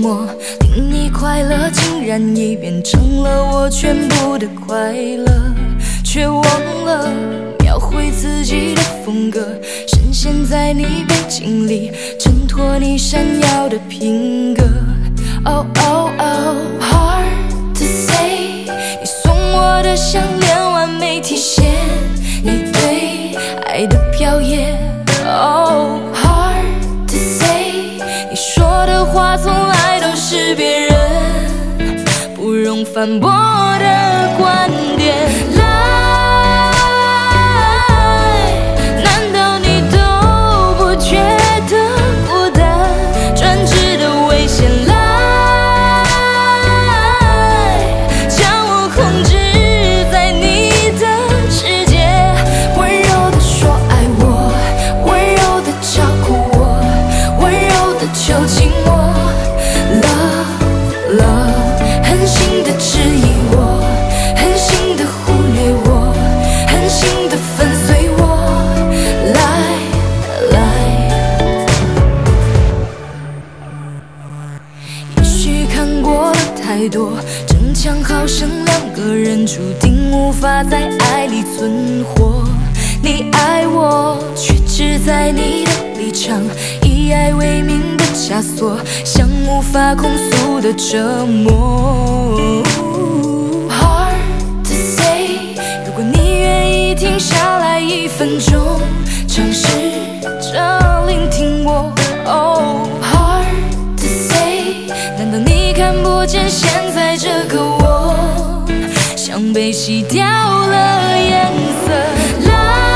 么令你快乐，竟然已变成了我全部的快乐，却忘了描绘自己的风格，深陷在你背景里，衬托你闪耀的品格。Oh oh oh, hard to say， 你送我的项链完美体现你对爱的表演。Oh, hard to say， 你说的话从来都是别人不容反驳的观点。难道你都不觉得孤单？专制的危险来，将我控制在你的世界，温柔地说爱我，温柔地照顾我，温柔地囚禁我。Love, love， 狠心地质疑我，狠心地忽略我，狠心地粉碎我。来来，也许看过了太多，争强好胜两个人注定无法在爱里存活。你爱我，却只在你的立场，以爱为名的枷锁，像无法控诉的折磨。Hard to say， 如果你愿意停下来1分钟，尝试着聆听我。Oh, hard to say， 难道你看不见现在这个我像被洗掉了颜色？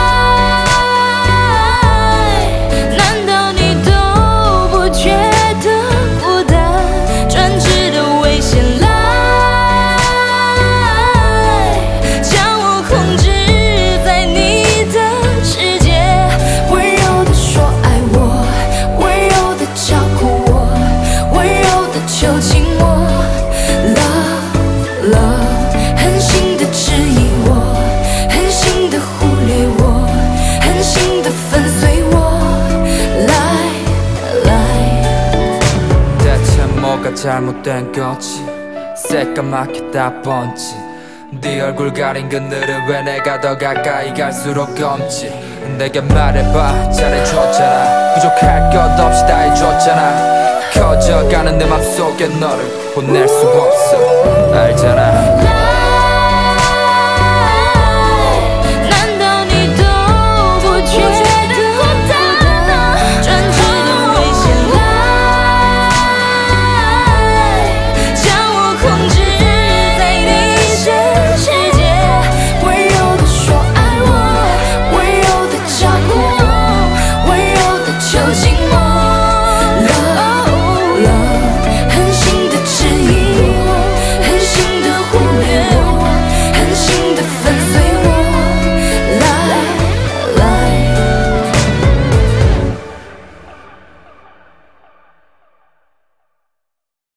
잘못된 거지 새까맣게 다 번지 네 얼굴 가린 그늘은 왜 내가 더 가까이 갈수록 검지 내게 말해봐 잘해줬잖아 부족할 것 없이 다 해줬잖아 커져가는 내 맘속에 너를 보낼 수 없어 알잖아